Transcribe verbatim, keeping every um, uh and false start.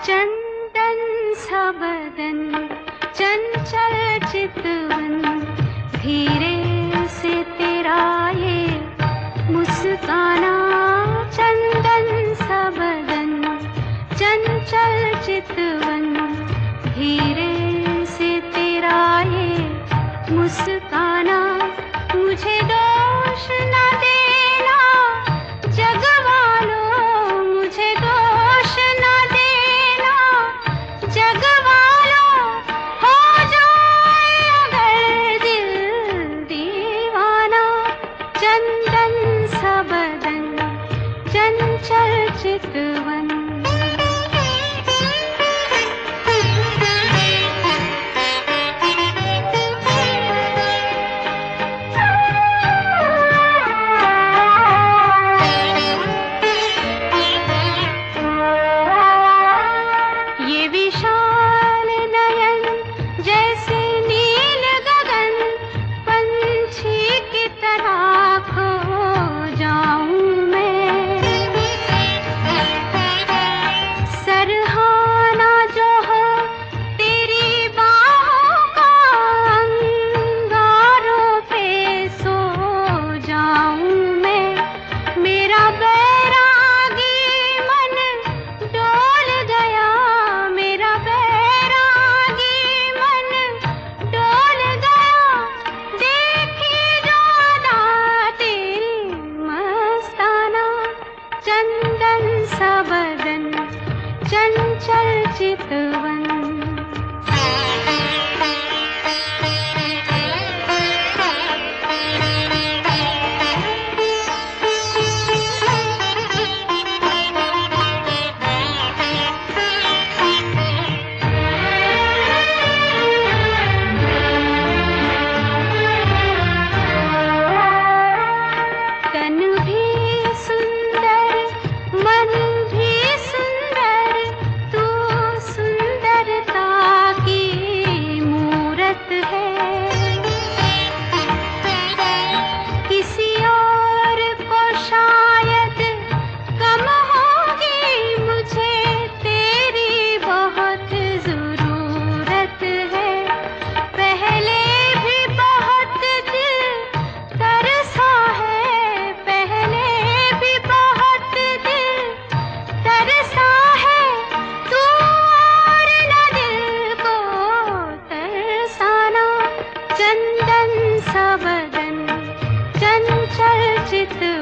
चंदन सा बदन चंचल चितवन, धीरे से तेरा ये मुस्काना। चंदन सा बदन चंचल चितवन, धीरे से तेरा ये मुस्काना। मुझे दोष न देना जगवालों, मुझे दोष न देना जगवालों। हो जाए अगर दिल दीवाना। चंदन सा बदन चंचल चितवन। चंदन सा बदन चंचल चितवन। चंदन सा बदन चंचल चित